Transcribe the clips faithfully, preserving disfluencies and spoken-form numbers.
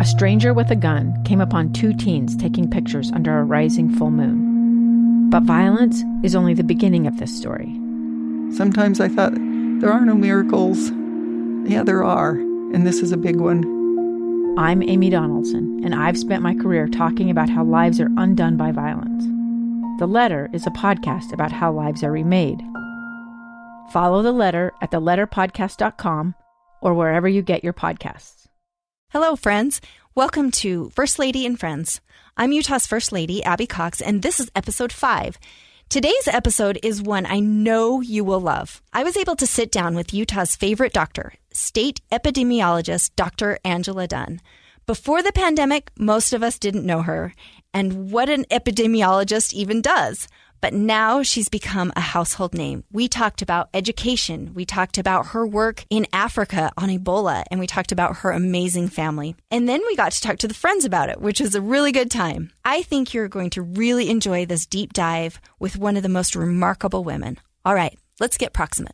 a stranger with a gun came upon two teens taking pictures under a rising full moon. But violence is only the beginning of this story. Sometimes I thought, there are no miracles. Yeah, there are, and this is a big one. I'm Amy Donaldson, and I've spent my career talking about how lives are undone by violence. The Letter is a podcast about how lives are remade. Follow The Letter at the letter podcast dot com or wherever you get your podcasts. Hello, friends. Welcome to First Lady and Friends. I'm Utah's First Lady, Abby Cox, and this is episode five. Today's episode is one I know you will love. I was able to sit down with Utah's favorite doctor, state epidemiologist Doctor Angela Dunn. Before the pandemic, most of us didn't know her and what an epidemiologist even does. But now she's become a household name. We talked about education. We talked about her work in Africa on Ebola, and we talked about her amazing family. And then we got to talk to the friends about it, which was a really good time. I think you're going to really enjoy this deep dive with one of the most remarkable women. All right, let's get proximate.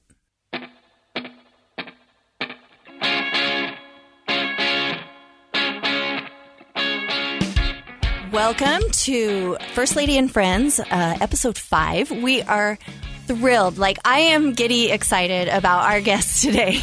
Welcome to First Lady and Friends, uh, episode five. We are thrilled. Like, I am giddy excited about our guests today.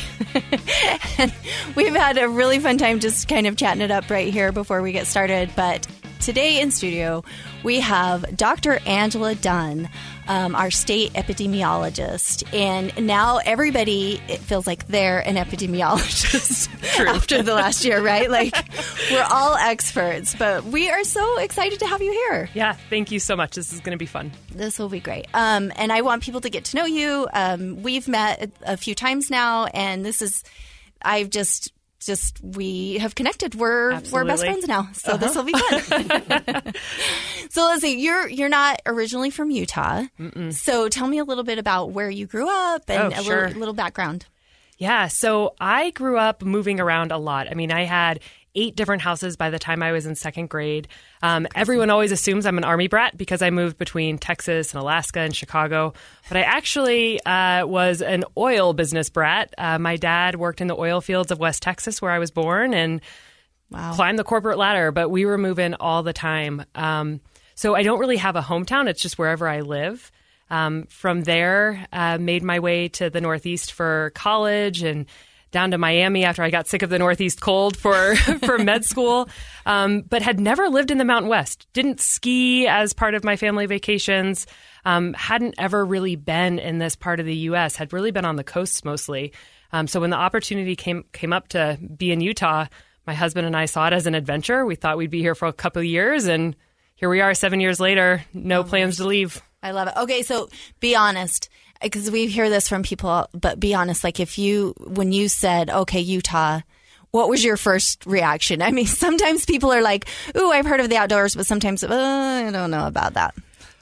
And we've had a really fun time just kind of chatting it up right here before we get started. But today in studio, we have Doctor Angela Dunn, um, our state epidemiologist. And now everybody, it feels like they're an epidemiologist after the last year, right? Like, we're all experts, but we are so excited to have you here. Yeah, thank you so much. This is going to be fun. This will be great. Um, and I want people to get to know you. Um, we've met a few times now, and this is, I've just... Just we have connected. We're Absolutely. we're best friends now, so uh-huh. this will be fun. So let's see. You're you're not originally from Utah, Mm-mm. so tell me a little bit about where you grew up and oh, a sure. little, little background. Yeah, so I grew up moving around a lot. I mean, I had eight different houses by the time I was in second grade. Um, everyone always assumes I'm an Army brat because I moved between Texas and Alaska and Chicago. But I actually uh, was an oil business brat. Uh, my dad worked in the oil fields of West Texas where I was born and wow. climbed the corporate ladder. But we were moving all the time. Um, so I don't really have a hometown. It's just wherever I live. Um, from there, uh, made my way to the Northeast for college and down to Miami after I got sick of the Northeast cold for, for med school, um, but had never lived in the Mountain West. Didn't ski as part of my family vacations. Um, hadn't ever really been in this part of the U S. Had really been on the coasts mostly. Um, so when the opportunity came came up to be in Utah, my husband and I saw it as an adventure. We thought we'd be here for a couple of years, and here we are seven years later, no oh, plans to leave. I love it. Okay, so be honest. Because we hear this from people, but be honest, like if you, when you said, okay, Utah, what was your first reaction? I mean, sometimes people are like, ooh, I've heard of the outdoors, but sometimes, uh, I don't know about that.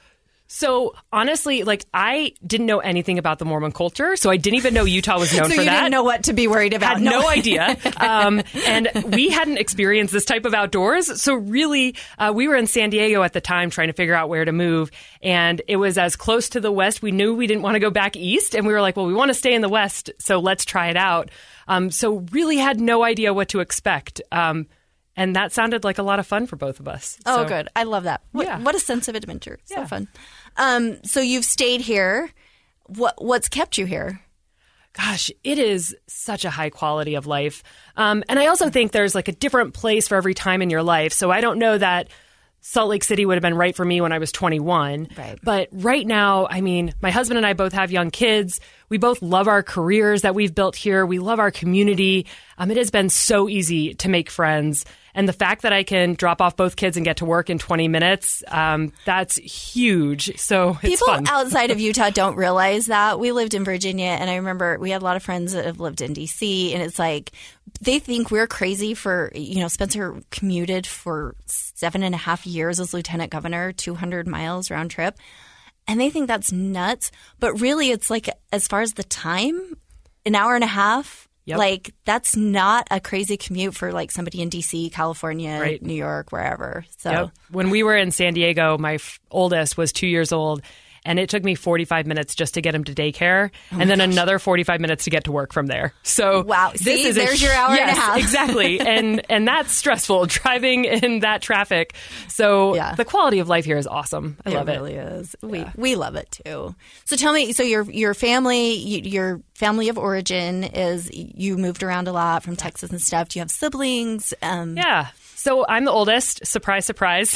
So honestly, like I didn't know anything about the Mormon culture, so I didn't even know Utah was known so for that. So you didn't know what to be worried about. Had no, no idea. Um, and we hadn't experienced this type of outdoors. So really, uh, we were in San Diego at the time trying to figure out where to move. And it was as close to the West. We knew we didn't want to go back East. And we were like, well, we want to stay in the West, so let's try it out. Um, so really had no idea what to expect. Um, and that sounded like a lot of fun for both of us. Oh, so, good. I love that. What, yeah. what a sense of adventure. So yeah. fun. Um, so you've stayed here. What what's kept you here? Gosh, it is such a high quality of life. Um, and I also think there's like a different place for every time in your life. So I don't know that Salt Lake City would have been right for me when I was twenty-one. Right. But right now, I mean, my husband and I both have young kids. We both love our careers that we've built here. We love our community. Um, it has been so easy to make friends. And the fact that I can drop off both kids and get to work in twenty minutes, um, that's huge. So it's People fun. outside of Utah don't realize that. We lived in Virginia, and I remember we had a lot of friends that have lived in D C, and it's like they think we're crazy for, you know, Spencer commuted for seven and a half years as lieutenant governor, two hundred miles round trip. And they think that's nuts. But really, it's like, as far as the time, an hour and a half. Yep. Like, that's not a crazy commute for, like, somebody in D C, California, right. New York, wherever. So yep. When we were in San Diego, my f- oldest was two years old. and it took me forty-five minutes just to get him to daycare, oh and then gosh. another forty-five minutes to get to work from there. So wow, this See, is there's a, your hour yes, and a half. Exactly, and and that's stressful driving in that traffic. So yeah. the quality of life here is awesome. I it love it. It really is. We yeah. we love it too. So tell me, so your your family, your family of origin is you moved around a lot from Texas and stuff. Do you have siblings? Um, yeah. So I'm the oldest. Surprise, surprise.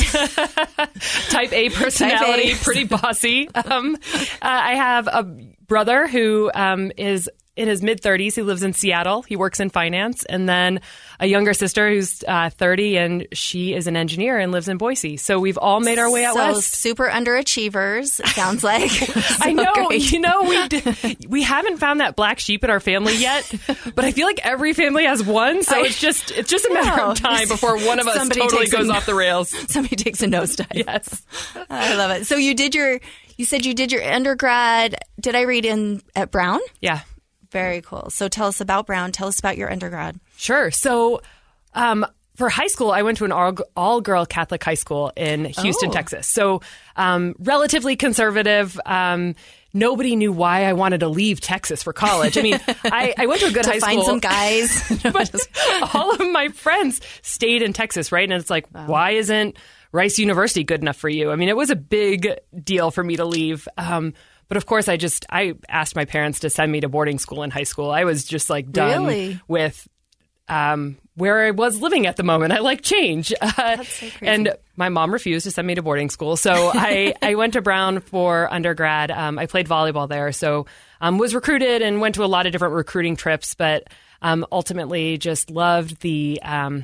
Type A personality, Type A. Pretty bossy. Um, uh, I have a brother who um, is in his mid-thirties. He lives in Seattle. He works in finance. And then a younger sister who's uh, thirty, and she is an engineer and lives in Boise. So we've all made our way out so west. Super underachievers, it sounds like. So I know. Great. You know, we d- we haven't found that black sheep in our family yet, but I feel like every family has one. So I, it's just it's just a matter no. of time before one of us somebody totally goes a, off the rails. Somebody takes a nosedive. Yes. I love it. So you did your, you said you did your undergrad, did I read in at Brown? Yeah. Very cool. So tell us about Brown. Tell us about your undergrad. Sure. So um, for high school, I went to an all, all-girl Catholic high school in Houston, oh. Texas. So um, relatively conservative. Um, nobody knew why I wanted to leave Texas for college. I mean, I, I went to a good to high find school. some guys. But all of my friends stayed in Texas, right? And it's like, wow. why isn't Rice University good enough for you? I mean, it was a big deal for me to leave. Um But of course, I just, I asked my parents to send me to boarding school in high school. I was just like done really? with um, where I was living at the moment. I like change. Uh, That's so crazy. And my mom refused to send me to boarding school. So I, I went to Brown for undergrad. Um, I played volleyball there. So um, was recruited and went to a lot of different recruiting trips, but um, ultimately just loved the um,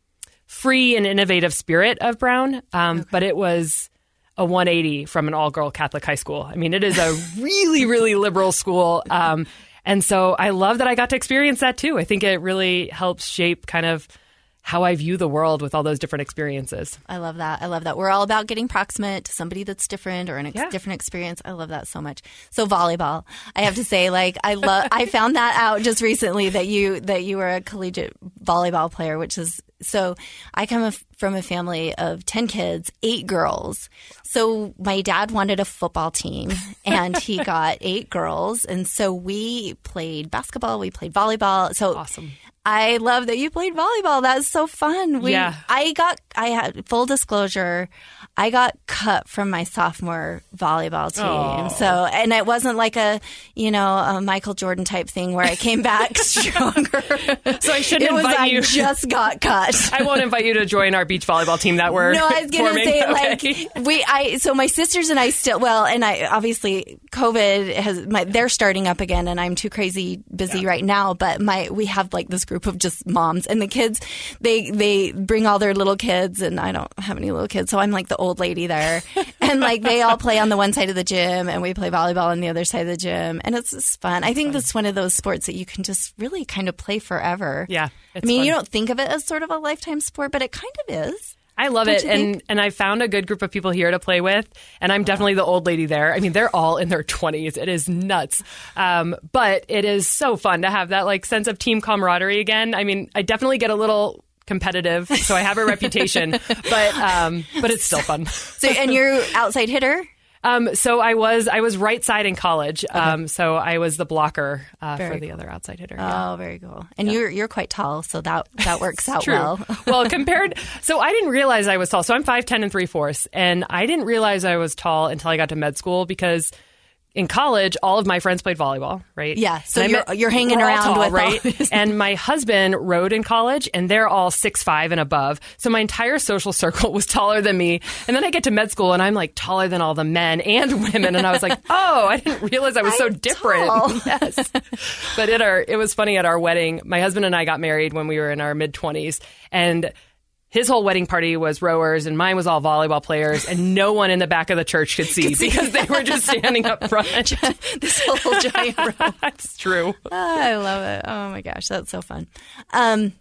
free and innovative spirit of Brown. Um, okay. But it was a one eighty from an all-girl Catholic high school. I mean, it is a really, really liberal school. Um, and so I love that I got to experience that too. I think it really helps shape kind of how I view the world with all those different experiences. I love that. I love that. We're all about getting proximate to somebody that's different or an ex- yeah. different experience. I love that so much. So volleyball, I have to say, like, I love, I found that out just recently that you, that you were a collegiate volleyball player, which is, so I come a, from a family of ten kids, eight girls. So my dad wanted a football team and he got eight girls. And so we played basketball, we played volleyball. So awesome. I love that you played volleyball. That's so fun. We, yeah. I got, I had, full disclosure, I got cut from my sophomore volleyball team. Oh. So, and it wasn't like a, you know, a Michael Jordan type thing where I came back stronger. So I shouldn't it was, invite I you. just got cut. I won't invite you to join our beach volleyball team that we're No, I was going to say, okay. like, we, I, so my sisters and I still, well, and I, obviously COVID has, my, they're starting up again and I'm too crazy busy yeah. right now, but my, we have like this group of just moms and the kids, they, they bring all their little kids and I don't have any little kids. So I'm like the old lady there and like they all play on the one side of the gym and we play volleyball on the other side of the gym. And it's just fun. I think fun. That's one of those sports that you can just really kind of play forever. Yeah. I mean, fun. You don't think of it as sort of a lifetime sport, but it kind of is. I love Don't it. And and I found a good group of people here to play with. And I'm definitely the old lady there. I mean, they're all in their twenties. It is nuts. Um, but it is so fun to have that like sense of team camaraderie again. I mean, I definitely get a little competitive, so I have a reputation, but um, but it's still fun. So, and you're outside hitter? Um, so I was I was right side in college. Okay. Um, so I was the blocker uh, for the cool. other outside hitter. Oh, yeah. very cool. And yeah. you're you're quite tall, so that that works out true. well. Well, compared, so I didn't realize I was tall. So I'm five ten and three fourths, and I didn't realize I was tall until I got to med school because in college, all of my friends played volleyball, right? Yeah, so you're, met, you're hanging around tall, with right? All and my husband rowed in college, and they're all six five and above. So my entire social circle was taller than me. And then I get to med school, and I'm like taller than all the men and women. And I was like, oh, I didn't realize I was so I'm different. Tall. Yes. But at our, it was funny at our wedding. My husband and I got married when we were in our mid twenties, and his whole wedding party was rowers and mine was all volleyball players, and no one in the back of the church could see because they were just standing up front. This whole giant row. That's true. Oh, I love it. Oh my gosh, that's so fun. Um,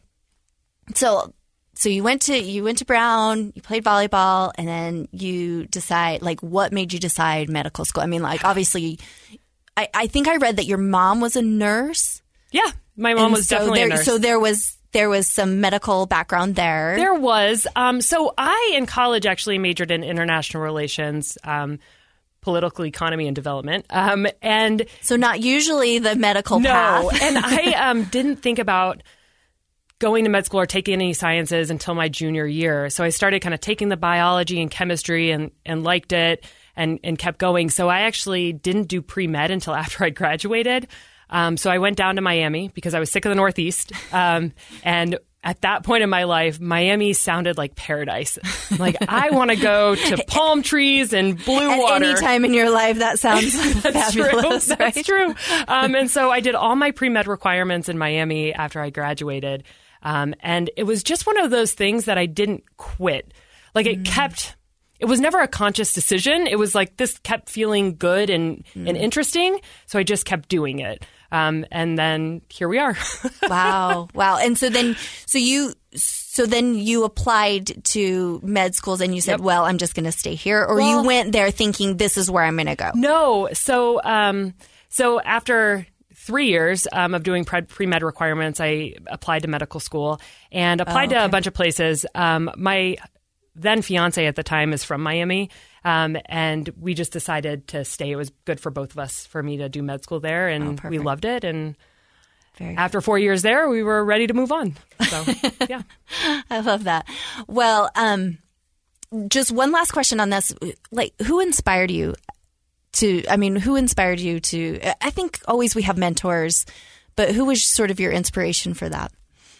so, so you went to you went to Brown, you played volleyball, and then you decide, like, what made you decide medical school? I mean, like, obviously, I, I think I read that your mom was a nurse. Yeah, my mom and was so definitely there, a nurse. So there was. There was some medical background there. There was. Um, so I, in college, actually majored in international relations. Um, political economy and development. Um, and so not usually the medical no, path. and I um, didn't think about going to med school or taking any sciences until my junior year. So I started kind of taking the biology and chemistry and, and liked it and, and kept going. So I actually didn't do pre-med until after I graduated. Um, so I went down to Miami because I was sick of the Northeast. Um, and at that point in my life, Miami sounded like paradise. Like, I want to go to palm trees and blue At water. any time in your life, that sounds That's fabulous. True. Right? That's true. Um, and so I did all my pre-med requirements in Miami after I graduated. Um, and it was just one of those things that I didn't quit. Like, it mm. kept... It was never a conscious decision. It was like this kept feeling good and, mm. and interesting. So I just kept doing it. Um, and then here we are. Wow. Wow. And so then, so you, so then you applied to med schools and you said, yep. well, I'm just going to stay here. Or well, you went there thinking this is where I'm going to go. No. So, um, so after three years um, of doing pre- pre-med requirements, I applied to medical school and applied oh, okay. to a bunch of places. Um, my then fiance at the time is from Miami. Um, and we just decided to stay. It was good for both of us, for me to do med school there. And oh, we loved it. And Very after four years there, we were ready to move on. So, yeah. I love that. Well, um, just one last question on this. Like, who inspired you to, I mean, who inspired you to, I think always we have mentors, but who was sort of your inspiration for that?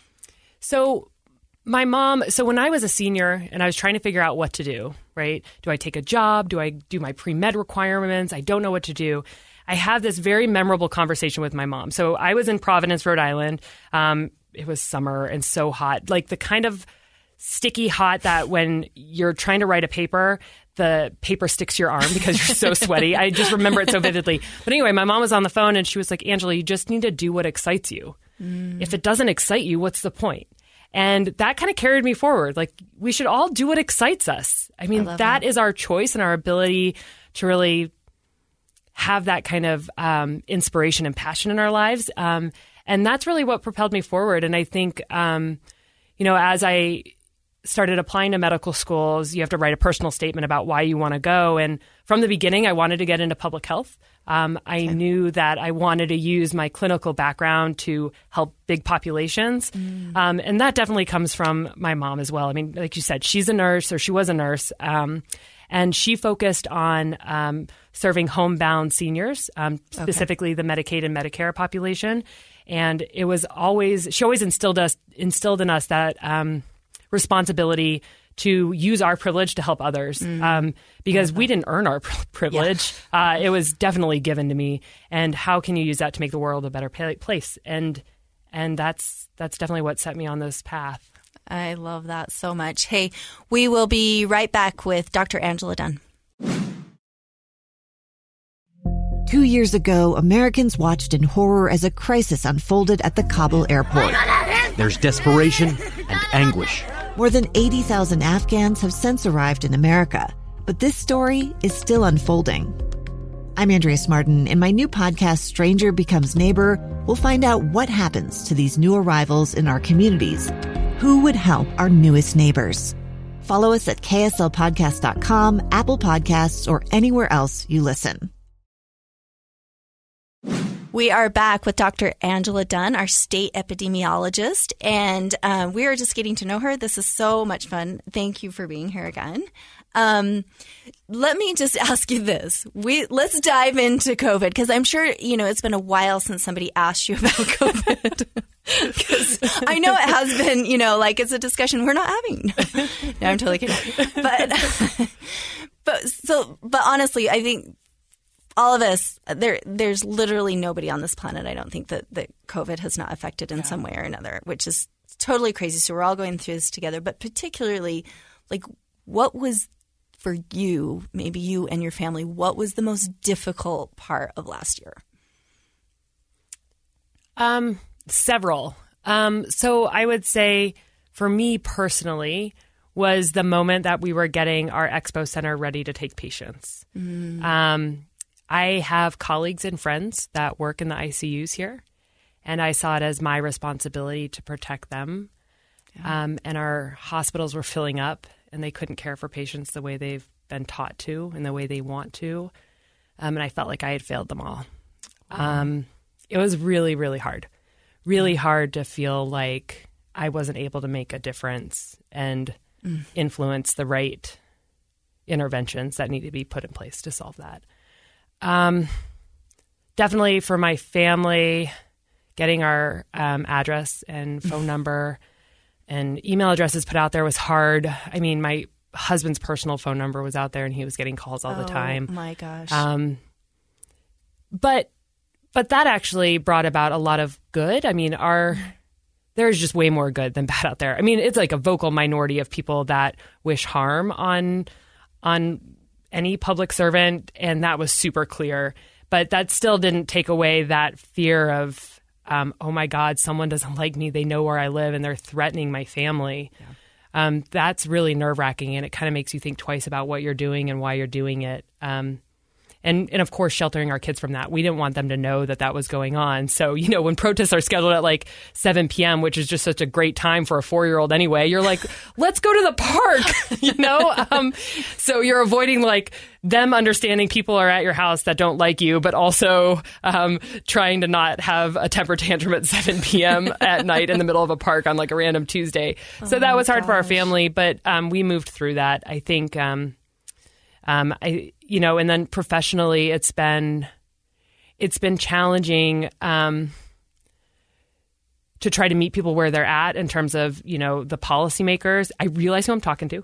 So my mom, so when I was a senior and I was trying to figure out what to do, right? Do I take a job? Do I do my pre-med requirements? I don't know what to do. I have this very memorable conversation with my mom. So I was in Providence, Rhode Island. Um, it was summer and so hot, like the kind of sticky hot that when you're trying to write a paper, the paper sticks to your arm because you're so sweaty. I just remember it so vividly. But anyway, my mom was on the phone and she was like, Angela, you just need to do what excites you. Mm. If it doesn't excite you, what's the point? And that kind of carried me forward. Like, we should all do what excites us. I mean, I that, that is our choice and our ability to really have that kind of um, inspiration and passion in our lives. Um, and that's really what propelled me forward. And I think, um, you know, as I started applying to medical schools, you have to write a personal statement about why you want to go. And from the beginning, I wanted to get into public health. Um, I okay. knew that I wanted to use my clinical background to help big populations. Mm. Um, and that definitely comes from my mom as well. I mean, like you said, she's a nurse, or she was a nurse. Um, and she focused on um, serving homebound seniors, um, specifically okay. the Medicaid and Medicare population. And it was always, she always instilled us, instilled in us that um, responsibility to use our privilege to help others, mm. um, because we didn't earn our privilege. Yeah. Uh, it was definitely given to me. And how can you use that to make the world a better place? And and that's that's definitely what set me on this path. I love that so much. Hey, we will be right back with Doctor Angela Dunn. Two years ago, Americans watched in horror as a crisis unfolded at the Kabul airport. There's desperation and anguish. More than eighty thousand Afghans have since arrived in America, but this story is still unfolding. I'm Andrea Smartin. In my new podcast, Stranger Becomes Neighbor, we'll find out what happens to these new arrivals in our communities. Who would help our newest neighbors? Follow us at K S L podcast dot com, Apple Podcasts, or anywhere else you listen. We are back with Doctor Angela Dunn, our state epidemiologist, and uh, we are just getting to know her. This is so much fun. Thank you for being here again. Um, let me just ask you this. We let's dive into COVID, because I'm sure, you know, it's been a while since somebody asked you about COVID. Because I know it has been, you know, like it's a discussion we're not having. No, I'm totally kidding. But, but so, but honestly, I think all of us, there, there's literally nobody on this planet, I don't think, that, that COVID has not affected in yeah. some way or another, which is totally crazy. So we're all going through this together. But particularly, like, what was, for you, maybe you and your family, what was the most difficult part of last year? Um, several. Um, so I would say, for me personally, was the moment that we were getting our expo center ready to take patients. Mm. Um I have colleagues and friends that work in the I C Us here, and I saw it as my responsibility to protect them. Yeah. Um, and our hospitals were filling up, and they couldn't care for patients the way they've been taught to and the way they want to. Um, and I felt like I had failed them all. Um, it was really, really hard. Really hard to feel like I wasn't able to make a difference and mm. influence the right interventions that need to be put in place to solve that. Um, definitely for my family, getting our um, address and phone number and email addresses put out there was hard. I mean, my husband's personal phone number was out there and he was getting calls all oh, the time. Oh my gosh. Um, but, but that actually brought about a lot of good. I mean, our, there's just way more good than bad out there. I mean, it's like a vocal minority of people that wish harm on, on any public servant. And that was super clear, but that still didn't take away that fear of, um, oh my God, someone doesn't like me. They know where I live and they're threatening my family. Yeah. Um, that's really nerve-wracking, and it kind of makes you think twice about what you're doing and why you're doing it. Um, and, and, of course, sheltering our kids from that. We didn't want them to know that that was going on. So, you know, when protests are scheduled at like seven p.m., which is just such a great time for a four-year-old anyway, you're like, let's go to the park, you know? Um, so you're avoiding like them understanding people are at your house that don't like you, but also um, trying to not have a temper tantrum at seven p.m. at night in the middle of a park on like a random Tuesday. So oh that was hard gosh. for our family, but um, we moved through that. I think, um, um, I you know, and then professionally, it's been it's been challenging um, to try to meet people where they're at in terms of, you know, the policymakers. I realize who I'm talking to.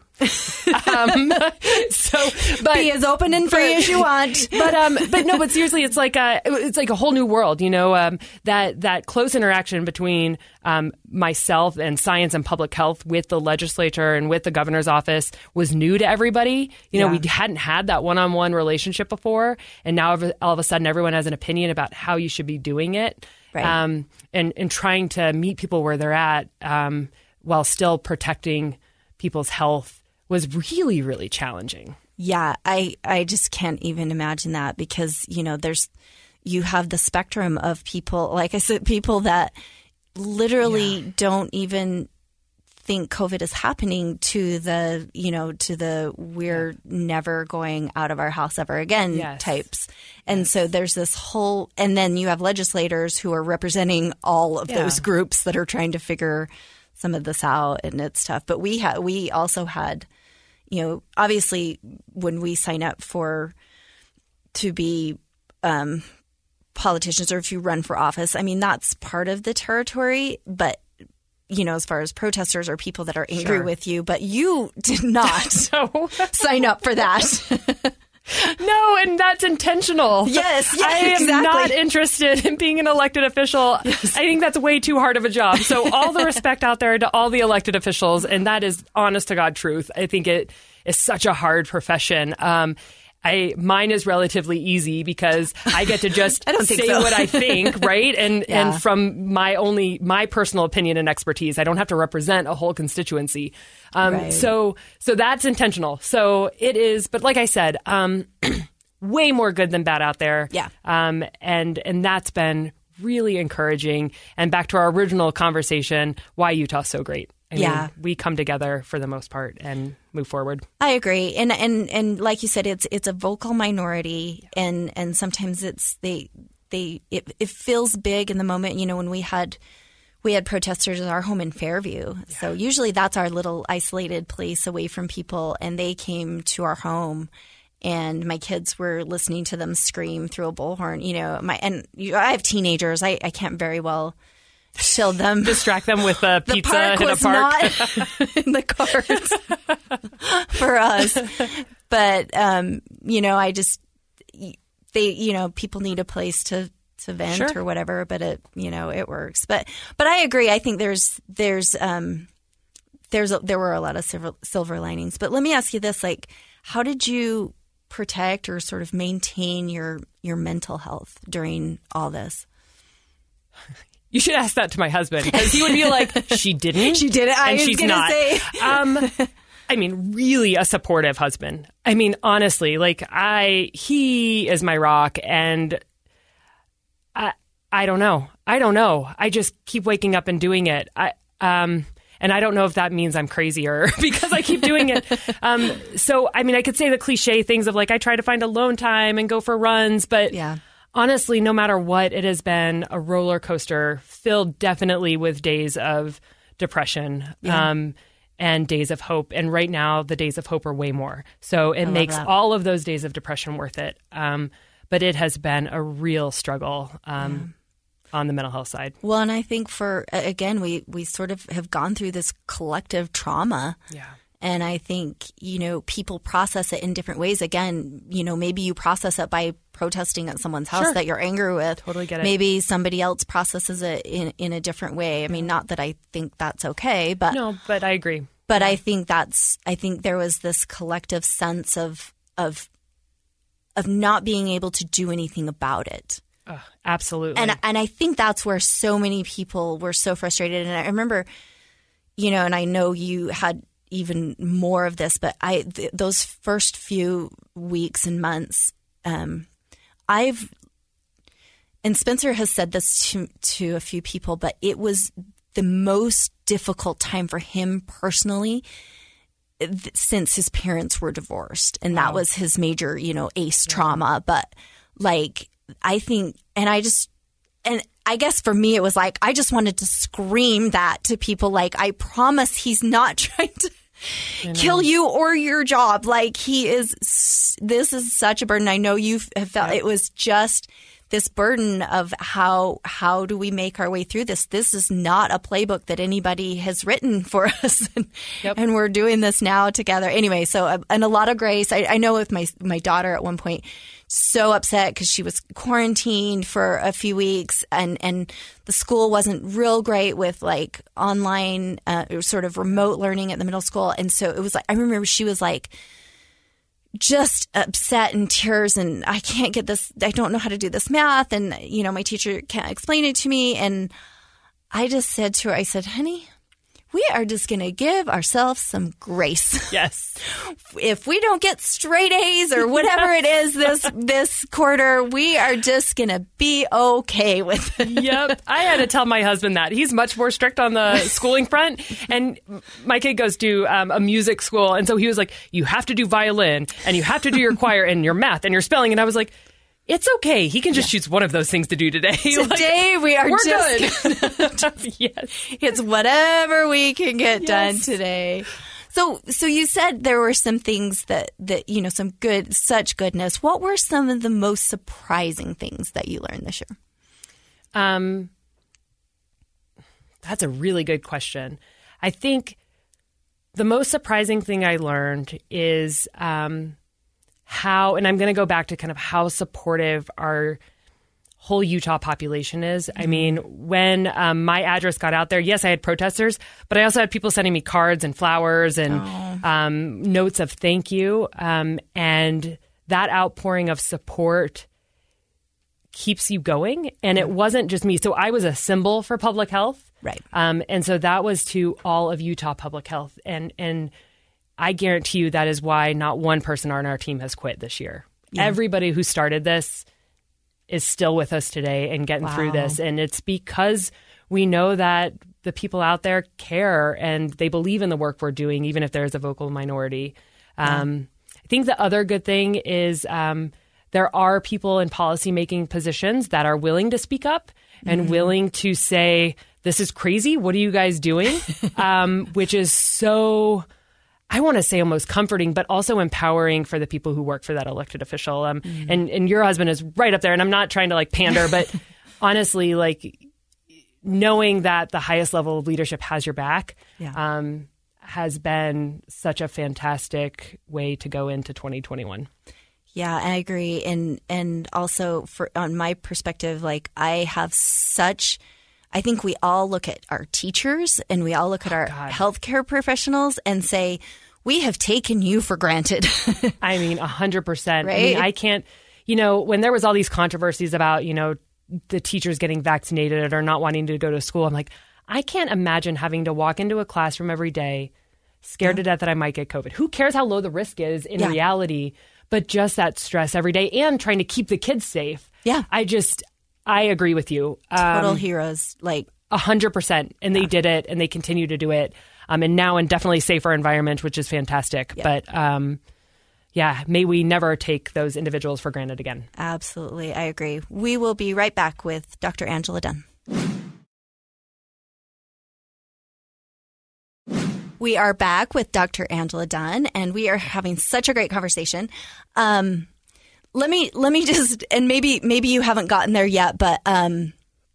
um, so, but be as open and free but, as you want. But um, but no, but seriously, it's like a it's like a whole new world. You know, um, that that close interaction between um, myself and science and public health with the legislature and with the governor's office was new to everybody. You know, yeah. we hadn't had that one-on-one relationship before, and now all of a sudden, everyone has an opinion about how you should be doing it. Right. Um, and, and trying to meet people where they're at um, while still protecting people's health was really, really challenging. Yeah, I, I just can't even imagine that because, you know, there's you have the spectrum of people, like I said, people that literally yeah. don't even think COVID is happening to the, you know, to the we're yeah. never going out of our house ever again yes. types. And yes. so there's this whole, and then you have legislators who are representing all of yeah. those groups that are trying to figure some of this out, and it's tough. But we had, we also had, you know, obviously when we sign up for, to be um, politicians or if you run for office, I mean, that's part of the territory, but you know, as far as protesters or people that are angry sure. with you, but you did not no. sign up for that. No, and that's intentional. Yes, yeah, I am exactly. not interested in being an elected official. Yes. I think that's way too hard of a job. So all the respect out there to all the elected officials, and that is honest to God truth. I think it is such a hard profession. Um, I mine is relatively easy because I get to just I don't say think so. what I think, right? And yeah. and from my only my personal opinion and expertise, I don't have to represent a whole constituency. Um, right. So so that's intentional. So it is, but like I said, um, way more good than bad out there. Yeah. Um, and and that's been really encouraging. And back to our original conversation, why Utah's so great. I yeah. mean, we come together for the most part and move forward. I agree. And and and like you said, it's it's a vocal minority yeah. and, and sometimes it's they they it, it feels big in the moment, you know, when we had we had protesters at our home in Fairview. Yeah. So usually that's our little isolated place away from people, and they came to our home and my kids were listening to them scream through a bullhorn, you know, my and you, I have teenagers. I, I can't very well chill them. Distract them with a pizza the park in a was park. Not in the cards for us. But, um, you know, I just, they, you know, people need a place to, to vent sure. or whatever, but it, you know, it works. But, but I agree. I think there's, there's, um, there's, a, there were a lot of silver, silver linings. But let me ask you this, like, how did you protect or sort of maintain your, your mental health during all this? You should ask that to my husband, because he would be like, she didn't. She did it. I and was she's gonna not. say. um, I mean, really a supportive husband. I mean, honestly, like I, he is my rock, and I, I don't know. I don't know. I just keep waking up and doing it. I, um, And I don't know if that means I'm crazier because I keep doing it. Um, so, I mean, I could say the cliche things of like, I try to find alone time and go for runs. But Yeah. honestly, no matter what, it has been a roller coaster filled definitely with days of depression Yeah. um, and days of hope. And right now, the days of hope are way more. So it love makes that. all of those days of depression worth it. Um, but it has been a real struggle um, on the mental health side. Well, and I think for, again, we, we sort of have gone through this collective trauma. Yeah. And I think, you know, people process it in different ways. Again, you know, maybe you process it by protesting at someone's house Sure. that you're angry with. Totally get it. Maybe somebody else processes it in, in a different way. I mean, not that I think that's okay, but No, but I agree. but I think that's I think there was this collective sense of of of not being able to do anything about it. Ugh, absolutely. And and I think that's where so many people were so frustrated. And I remember, you know, and I know you had even more of this, but I th- those first few weeks and months, um, I've and Spencer has said this to to a few people, but it was the most difficult time for him personally th- since his parents were divorced, and that Wow. was his major, you know, ace trauma. But like, I think, and I just, and I guess for me, it was like, I just wanted to scream that to people. Like, I promise he's not trying to kill you or your job. Like, he is, s- this is such a burden. I know you have felt it was just this burden of how, how do we make our way through this? This is not a playbook that anybody has written for us. and, Yep. and we're doing this now together. Anyway, so, uh, and a lot of grace. I, I know with my, my daughter at one point, so upset because she was quarantined for a few weeks, and, and the school wasn't real great with like online, uh, it was sort of remote learning at the middle school. And so it was like, I remember she was like just upset in tears, and I can't get this, I don't know how to do this math. And, you know, my teacher can't explain it to me. And I just said to her, I said, honey, we are just going to give ourselves some grace. Yes. If we don't get straight A's or whatever it is this this quarter, we are just going to be okay with it. Yep. I had to tell my husband that. He's much more strict on the schooling front. And my kid goes to um, a music school. And so he was like, you have to do violin, and you have to do your choir and your math and your spelling. And I was like, it's okay. He can just choose one of those things to do today. Today Like, we are we're just good. Yes. It's whatever we can get Yes. done today. So so you said there were some things that, that, you know, some good, such goodness. What were some of the most surprising things that you learned this year? Um, that's a really good question. I think the most surprising thing I learned is um, how, and I'm going to go back to kind of how supportive our whole Utah population is. I mean, when um, my address got out there, yes, I had protesters, but I also had people sending me cards and flowers and um, notes of thank you. Um, and that outpouring of support keeps you going. And it wasn't just me. So I was a symbol for public health. Right. Um, and so that was to all of Utah public health. And, and I guarantee you that is why not one person on our team has quit this year. Yeah. Everybody who started this is still with us today and getting through Wow. this. And it's because we know that the people out there care and they believe in the work we're doing, even if there's a vocal minority. Um, I think the other good thing is um, there are people in policymaking positions that are willing to speak up and Mm-hmm. willing to say, this is crazy. What are you guys doing? um, which is so... I want to say almost comforting, but also empowering for the people who work for that elected official. Um, Mm-hmm. and, and your husband is right up there. And I'm not trying to like pander, but honestly, like knowing that the highest level of leadership has your back Yeah. um, has been such a fantastic way to go into twenty twenty-one. Yeah, I agree. And and also for on my perspective, like I have such I think we all look at our teachers and we all look at our God. healthcare professionals and say, we have taken you for granted. I mean, a hundred percent. I Right? mean, I can't, you know, when there was all these controversies about, you know, the teachers getting vaccinated or not wanting to go to school, I'm like, I can't imagine having to walk into a classroom every day, scared to death that I might get COVID. Who cares how low the risk is in Yeah. reality, but just that stress every day and trying to keep the kids safe. Yeah. I just, I agree with you. Um, Total heroes. Like A hundred percent. And they yeah. did it and they continue to do it. Um, and now in definitely safer environment, which is fantastic. Yeah. But um, yeah, may we never take those individuals for granted again. Absolutely. I agree. We will be right back with Doctor Angela Dunn. We are back with Doctor Angela Dunn, and we are having such a great conversation. Um, let me let me just, and maybe maybe you haven't gotten there yet, but um,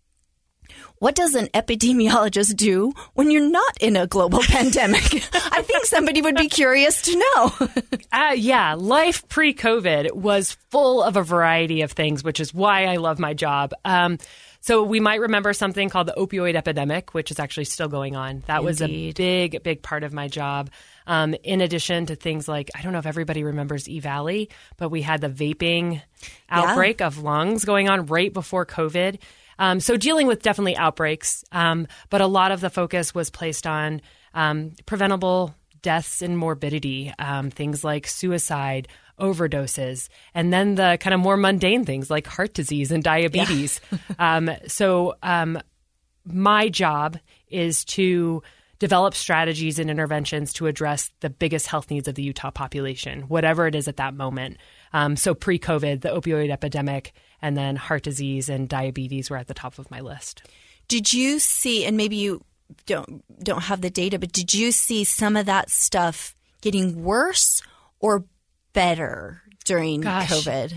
what does an epidemiologist do when you're not in a global pandemic? I think somebody would be curious to know. uh, yeah, life pre-COVID was full of a variety of things, which is why I love my job. Um, So we might remember something called the opioid epidemic, which is actually still going on. That Indeed. was a big, big part of my job. Um, in addition to things like, I don't know if everybody remembers E-Valley, but we had the vaping outbreak yeah. of lungs going on right before COVID. Um, so dealing with definitely outbreaks, um, but a lot of the focus was placed on um, preventable deaths and morbidity, um, things like suicide, overdoses, and then the kind of more mundane things like heart disease and diabetes. Yeah. um, so um, my job is to develop strategies and interventions to address the biggest health needs of the Utah population, whatever it is at that moment. Um, so pre-COVID, the opioid epidemic, and then heart disease and diabetes were at the top of my list. Did you see, and maybe you don't don't have the data, but did you see some of that stuff getting worse or better during Gosh. COVID?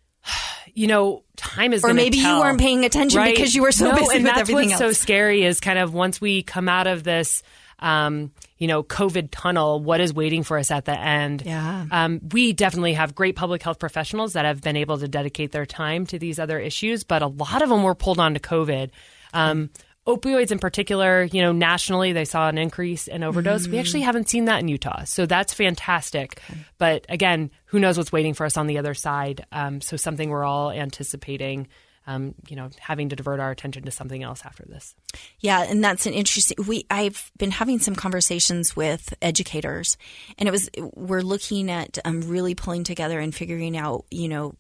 You know, time is or going to maybe tell, you weren't paying attention right? because you were so no, busy and with that's everything what's else. so scary is kind of once we come out of this, um, you know, COVID tunnel, what is waiting for us at the end? Yeah. Um, we definitely have great public health professionals that have been able to dedicate their time to these other issues, but a lot of them were pulled on to COVID. Um, Opioids in particular, you know, nationally, they saw an increase in overdose. Mm-hmm. We actually haven't seen that in Utah. So that's fantastic. Okay. But again, who knows what's waiting for us on the other side. Um, so something we're all anticipating, um, you know, having to divert our attention to something else after this. Yeah. And that's an interesting, we, I've been having some conversations with educators, and it was, we're looking at um, really pulling together and figuring out, you know,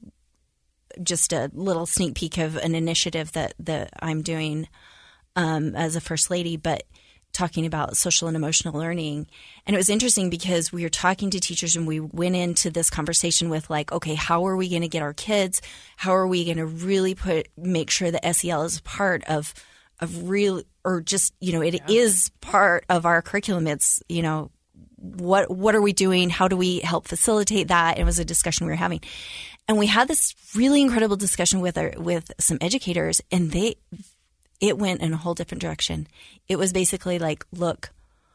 just a little sneak peek of an initiative that, that I'm doing Um, as a first lady, but talking about social and emotional learning. And it was interesting because we were talking to teachers and we went into this conversation with like, okay, how are we going to get our kids? How are we going to really put, make sure that S E L is part of, of real, or just, you know, it yeah. is part of our curriculum. It's, you know, what, what are we doing? How do we help facilitate that? It was a discussion we were having. And we had this really incredible discussion with our, with some educators, and they, it went in a whole different direction. It was basically like, look,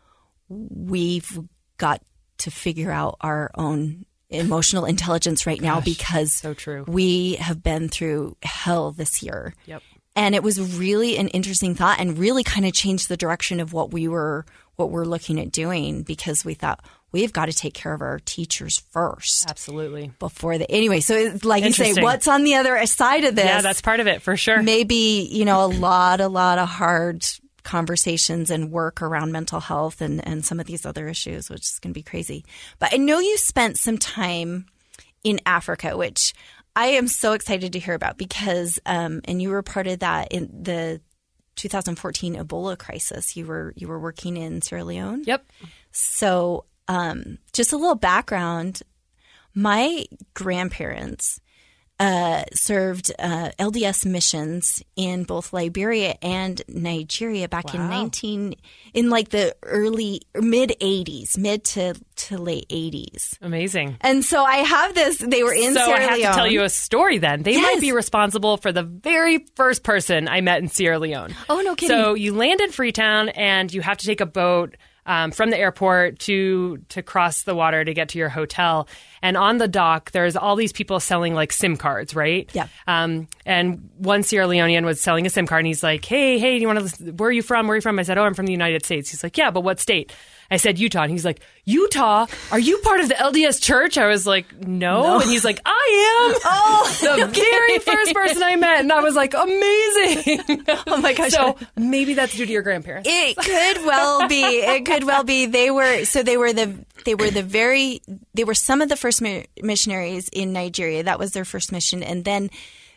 we've got to figure out our own emotional intelligence right now. Gosh, because so true. We have been through hell this year. Yep. And it was really an interesting thought and really kind of changed the direction of what we were, what we're looking at doing, because we thought we've got to take care of our teachers first. Absolutely. Before the, anyway, so it's like you say, what's on the other side of this? Yeah, that's part of it for sure. Maybe, you know, a lot, a lot of hard conversations and work around mental health and, and some of these other issues, which is going to be crazy. But I know you spent some time in Africa, which I am so excited to hear about because, um, and you were part of that in the two thousand fourteen Ebola crisis. You were, you were working in Sierra Leone. Yep. So, um, just a little background. My grandparents uh, served uh, L D S missions in both Liberia and Nigeria back wow. in nineteen in like the early mid eighties, mid to, to late eighties. Amazing. And so I have this. They were in so Sierra Leone. So I have to tell you a story. Then they yes. might be responsible for the very first person I met in Sierra Leone. Oh, no kidding. So you land in Freetown and you have to take a boat Um, from the airport to to cross the water to get to your hotel. And on the dock, there's all these people selling like SIM cards, right? Yeah. Um, and one Sierra Leonean was selling a SIM card, and he's like, hey, hey, do you want to, where are you from? Where are you from? I said, oh, I'm from the United States. He's like, yeah, but what state? I said, Utah. And he's like, Utah? Are you part of the L D S church? I was like, no. no. And he's like, I am. Oh, the okay. very first person I met. And I was like, amazing. Oh, my gosh. So maybe that's due to your grandparents. It could well be. It could well be. They were, so they were the, they were the very, they were some of the first mi- missionaries in Nigeria. That was their first mission. And then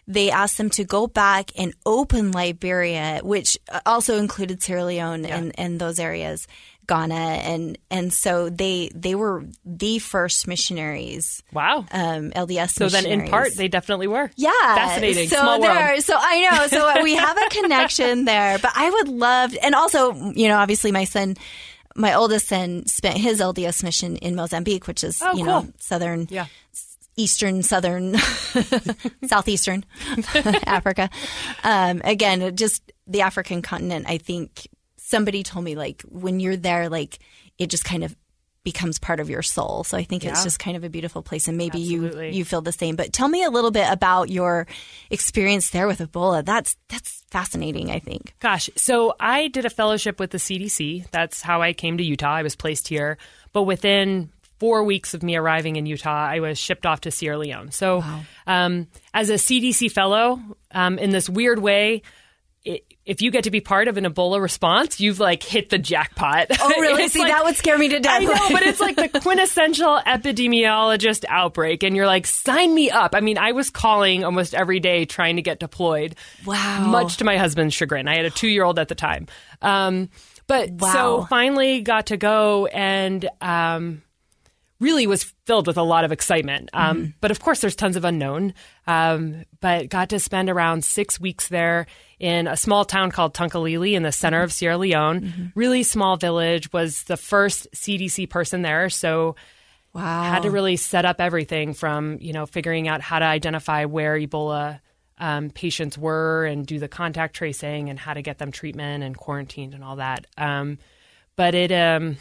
they asked them to go back and open Liberia, which also included Sierra Leone yeah. and, and those areas, Ghana. And, and so they they were the first missionaries. Wow. Um, L D S so missionaries. then in part, they definitely were. Yeah. Fascinating. So Small there, world. So I know. So we have a connection there. But I would love, and also, you know, obviously my son, my oldest son spent his L D S mission in Mozambique, which is, oh, you cool. know, southern, yeah. eastern, southern, southeastern Africa. Um, again, just the African continent. I think somebody told me, like, when you're there, like, it just kind of becomes part of your soul. So I think yeah. it's just kind of a beautiful place, and maybe Absolutely. you you feel the same. But tell me a little bit about your experience there with Ebola. That's that's fascinating, I think. Gosh, so I did a fellowship with the C D C. That's how I came to Utah. I was placed here. But within four weeks of me arriving in Utah, I was shipped off to Sierra Leone. So wow. um, as a C D C fellow, um, in this weird way, it, if you get to be part of an Ebola response, you've like hit the jackpot. Oh, really? See, like, that would scare me to death. I know, but it's like the quintessential epidemiologist outbreak. And you're like, sign me up. I mean, I was calling almost every day trying to get deployed. Wow. Much to my husband's chagrin. I had a two-year-old at the time. Um, but wow. so finally got to go and um, really was filled with a lot of excitement. Um, mm-hmm. But of course, there's tons of unknown. Um, but got to spend around six weeks there in a small town called Tunkalili in the center of Sierra Leone. Mm-hmm. Really small village. Was the first C D C person there. So wow. had to really set up everything from, you know, figuring out how to identify where Ebola um, patients were and do the contact tracing and how to get them treatment and quarantined and all that. Um, but it um,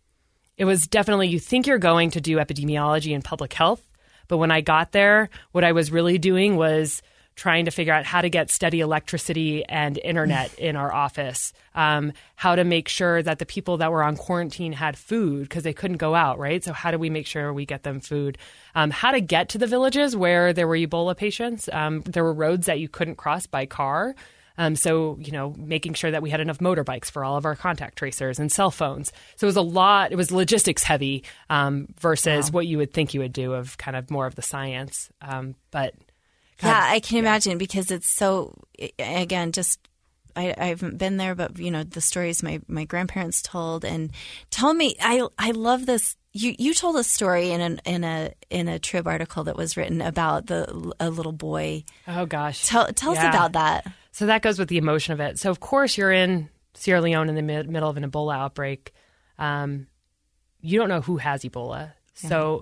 it was definitely, you think you're going to do epidemiology and public health. But when I got there, what I was really doing was trying to figure out how to get steady electricity and internet in our office, um, how to make sure that the people that were on quarantine had food because they couldn't go out, right? So how do we make sure we get them food? Um, how to get to the villages where there were Ebola patients. Um, there were roads that you couldn't cross by car. Um, so, you know, making sure that we had enough motorbikes for all of our contact tracers and cell phones. So it was a lot, it was logistics heavy um, versus wow. what you would think you would do of kind of more of the science. Um, but God, yeah, I can yeah. imagine because it's so, again, just, I, I haven't been there, but, you know, the stories my, my grandparents told. And tell me, I I love this. You you told a story in an, in a in a Trib article that was written about the a little boy. Oh, gosh. Tell, tell yeah. us about that. So that goes with the emotion of it. So, of course, you're in Sierra Leone in the mid- middle of an Ebola outbreak. Um, you don't know who has Ebola. Yeah. So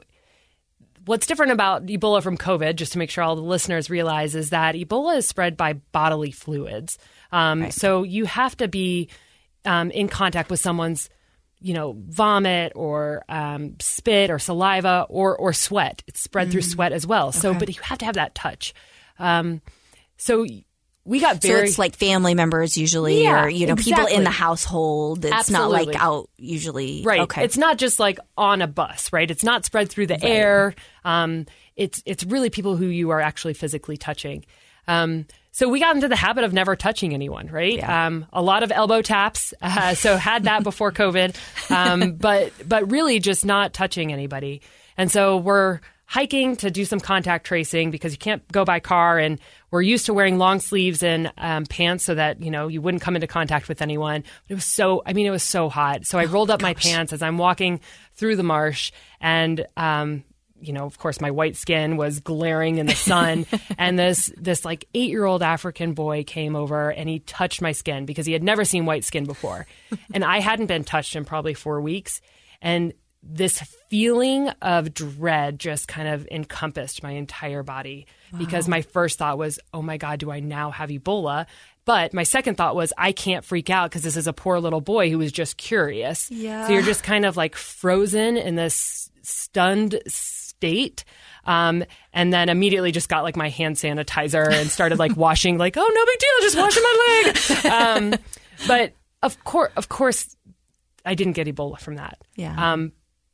what's different about Ebola from COVID, just to make sure all the listeners realize, is that Ebola is spread by bodily fluids. Um, right. So you have to be um, in contact with someone's, you know, vomit or um, spit or saliva or or sweat. It's spread mm. through sweat as well. So, okay. but you have to have that touch. Um, so we got very... So it's like family members usually yeah, or, you know, exactly. people in the household. It's Absolutely. not like out usually. Right. Okay. It's not just like on a bus, right? It's not spread through the right. air. Um, it's it's really people who you are actually physically touching. Um, so we got into the habit of never touching anyone, right? Yeah. Um, a lot of elbow taps. Uh, so had that before COVID, um, but but really just not touching anybody. And so we're hiking to do some contact tracing because you can't go by car, and we're used to wearing long sleeves and um, pants so that, you know, you wouldn't come into contact with anyone. But it was so, I mean, it was so hot. So I rolled up oh, my pants as I'm walking through the marsh, and um, you know, of course, my white skin was glaring in the sun. And this this like eight-year-old African boy came over and he touched my skin because he had never seen white skin before. And I hadn't been touched in probably four weeks. And this feeling of dread just kind of encompassed my entire body wow. because my first thought was, oh my God, do I now have Ebola? But my second thought was, I can't freak out because this is a poor little boy who was just curious. Yeah. So you're just kind of like frozen in this stunned state. Um, and then immediately just got like my hand sanitizer and started like washing, like, oh, no big deal, just washing my leg. Um, but of course, of course, I didn't get Ebola from that. Yeah. Um,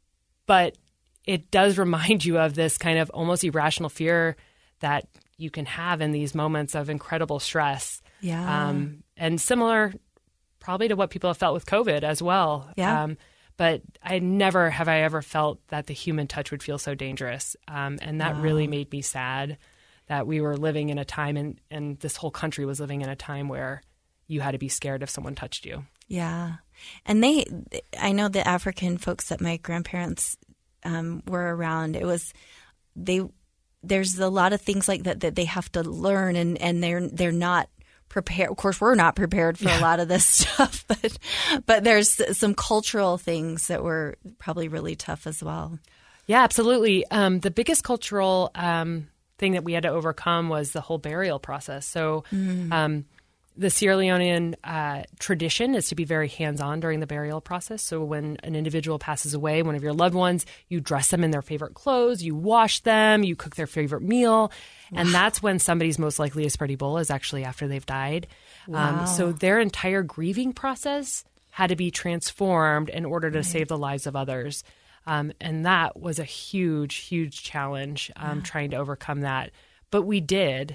but it does remind you of this kind of almost irrational fear that you can have in these moments of incredible stress. Yeah. Um, and similar probably to what people have felt with COVID as well. Yeah. Um, but I never have I ever felt that the human touch would feel so dangerous. Um, and that wow. really made me sad that we were living in a time, and, and this whole country was living in a time where you had to be scared if someone touched you. Yeah. And they, I know the African folks that my grandparents um, were around, it was, they, there's a lot of things like that that they have to learn, and, and they're, they're not prepared. Of course, we're not prepared for yeah. a lot of this stuff, but, but there's some cultural things that were probably really tough as well. Yeah, absolutely. Um, the biggest cultural um, thing that we had to overcome was the whole burial process. So mm. um, the Sierra Leonean uh, tradition is to be very hands-on during the burial process. So when an individual passes away, one of your loved ones, you dress them in their favorite clothes, you wash them, you cook their favorite meal. Wow. And that's when somebody's most likely to spread Ebola, is actually after they've died. Wow. Um, so their entire grieving process had to be transformed in order to right. save the lives of others. Um, and that was a huge, huge challenge, um, yeah. trying to overcome that. But we did,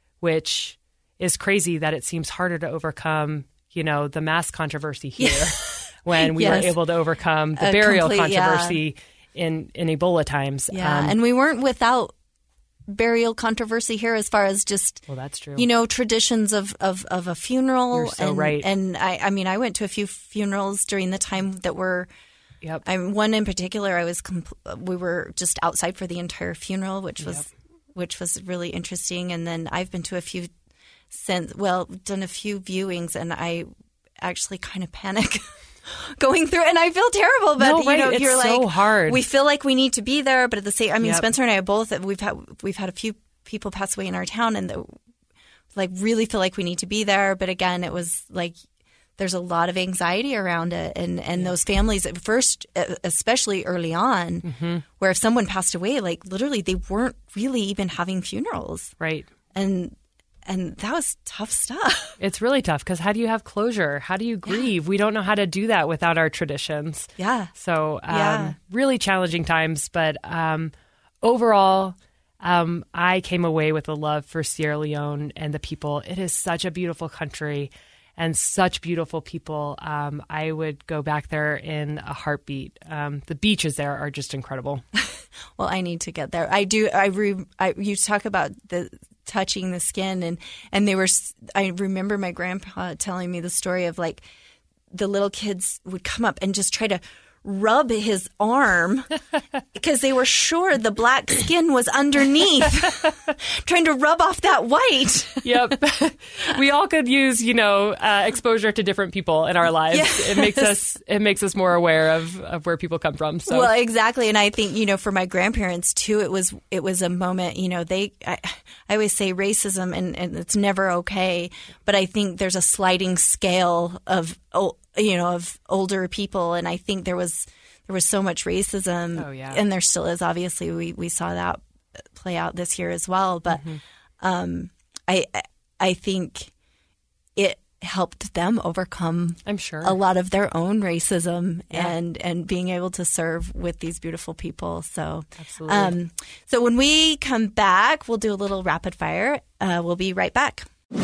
which is crazy that it seems harder to overcome, you know, the mask controversy here yeah. when we yes. were able to overcome the a burial complete, controversy yeah. in, in Ebola times. Yeah, um, and we weren't without burial controversy here as far as just, well, that's true. you know, traditions of, of, of a funeral. You're so and, right. And I, I mean, I went to a few funerals during the time that were, Yep. I, one in particular, I was, compl- we were just outside for the entire funeral, which was, yep. which was really interesting. And then I've been to a few since, well, done a few viewings, and I actually kind of panic going through, and I feel terrible, but no, you right. know, it's you're so like, hard. we feel like we need to be there, but at the same, I mean, yep. Spencer and I both, we've had, we've had a few people pass away in our town, and the, like really feel like we need to be there. But again, it was like, there's a lot of anxiety around it. And, and yeah. those families at first, especially early on, mm-hmm. where if someone passed away, like literally they weren't really even having funerals. Right. And and that was tough stuff. It's really tough because how do you have closure? How do you grieve? Yeah. We don't know how to do that without our traditions. Yeah. So um, yeah. really challenging times. But um, overall, um, I came away with a love for Sierra Leone and the people. It is such a beautiful country. And such beautiful people. Um, I would go back there in a heartbeat. Um, the beaches there are just incredible. Well, I need to get there. I do. I, re, I you talk about the touching the skin, and and they were. I remember my grandpa telling me the story of like the little kids would come up and just try to rub his arm because they were sure the black skin was underneath, trying to rub off that white. Yep. We all could use, you know, uh, exposure to different people in our lives. Yes. It makes us it makes us more aware of, of where people come from. So. Well, exactly. And I think, you know, for my grandparents too, it was it was a moment, you know, they I, I always say racism and, and it's never okay. But I think there's a sliding scale of oh, you know, of older people. And I think there was there was so much racism. Oh, yeah. And there still is. Obviously, we, we saw that play out this year as well. But mm-hmm. um, I I think it helped them overcome I'm sure. a lot of their own racism yeah. and, and being able to serve with these beautiful people. So, Absolutely. Um, so when we come back, we'll do a little rapid fire. Uh, we'll be right back.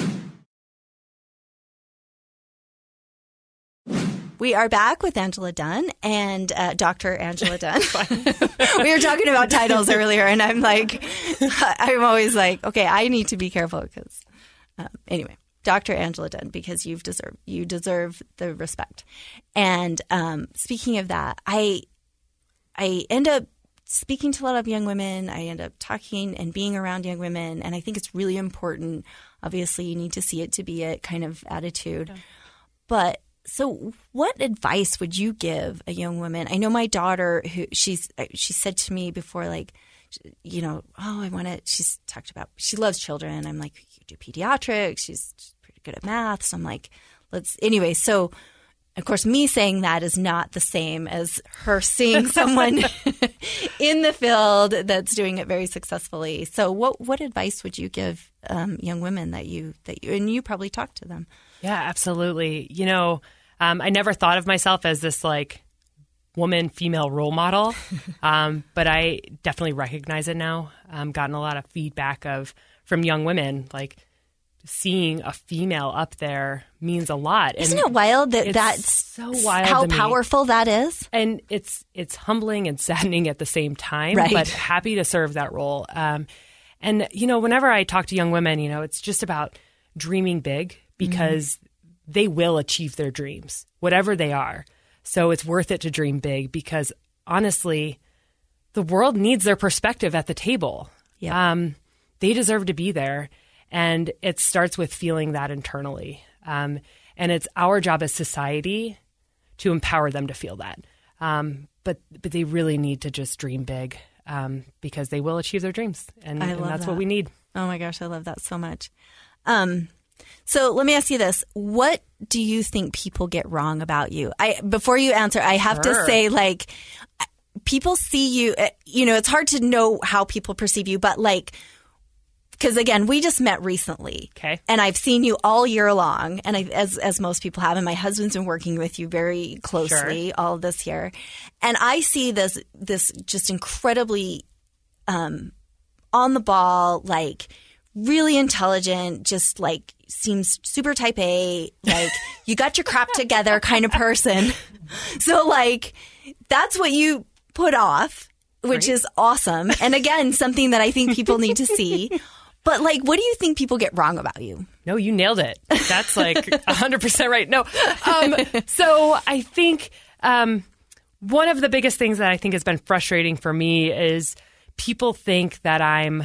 We are back with Angela Dunn and uh, Doctor Angela Dunn. We were talking about titles earlier, and I'm like, I'm always like, okay, I need to be careful because, um, anyway, Doctor Angela Dunn, because you've deserved, you deserve the respect. And um, speaking of that, I, I end up speaking to a lot of young women. I end up talking and being around young women, and I think it's really important. Obviously, you need to see it to be it kind of attitude, yeah. but. So what advice would you give a young woman? I know my daughter, who she's she said to me before, like, you know, oh, I want to, she's talked about, she loves children. I'm like, you do pediatrics. She's pretty good at math. So I'm like, let's, anyway. So, of course, me saying that is not the same as her seeing someone in the field that's doing it very successfully. So what what advice would you give um, young women that you, that you, and you probably talk to them? Yeah, absolutely. You know, um, I never thought of myself as this like woman, female role model, um, but I definitely recognize it now. I've gotten a lot of feedback of from young women, like seeing a female up there means a lot. Isn't and it wild that it's that's so wild how to me. powerful that is? And it's it's humbling and saddening at the same time, right. but happy to serve that role. Um, And, you know, whenever I talk to young women, you know, it's just about dreaming big because mm-hmm. they will achieve their dreams, whatever they are. So it's worth it to dream big because honestly, the world needs their perspective at the table. Yeah. Um, they deserve to be there. And it starts with feeling that internally. Um, and it's our job as society to empower them to feel that. Um, but but they really need to just dream big um, because they will achieve their dreams. And, and that's that. what we need. Oh, my gosh. I love that so much. Um, so let me ask you this. What do you think people get wrong about you? I Before you answer, I have Sure. to say, like, people see you, you know, it's hard to know how people perceive you, but like, because again, we just met recently. Okay. And I've seen you all year long, and I, as as most people have, and my husband's been working with you very closely Sure. all this year. And I see this this just incredibly um, on the ball, like really intelligent, just like seems super type A, like you got your crap together kind of person. So like that's what you put off, which Great. is awesome. And again, something that I think people need to see. But like, what do you think people get wrong about you? No, you nailed it. That's like one hundred percent right. No. Um, so I think um, one of the biggest things that I think has been frustrating for me is people think that I'm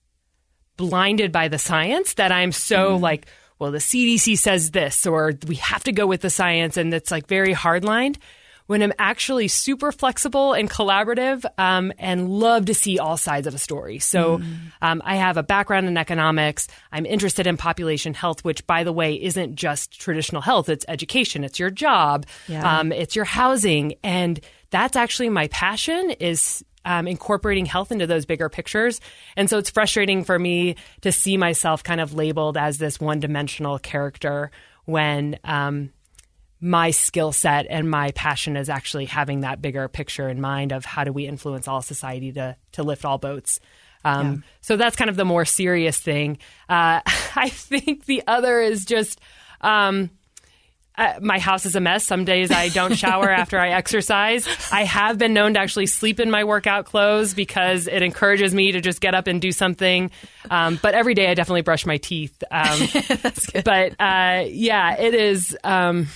blinded by the science, that I'm so mm. like, well, the C D C says this, or we have to go with the science. And it's like very hardlined. When I'm actually super flexible and collaborative um, and love to see all sides of a story. So mm. um, I have a background in economics. I'm interested in population health, which, by the way, isn't just traditional health. It's education. It's your job. Yeah. Um, it's your housing. And that's actually my passion is um, incorporating health into those bigger pictures. And so it's frustrating for me to see myself kind of labeled as this one-dimensional character when um, – my skill set and my passion is actually having that bigger picture in mind of how do we influence all society to to lift all boats. Um, yeah. So that's kind of the more serious thing. Uh, I think the other is just um, uh, my house is a mess. Some days I don't shower after I exercise. I have been known to actually sleep in my workout clothes because it encourages me to just get up and do something. Um, but every day I definitely brush my teeth. Um, that's good. But uh, yeah, it is... Um,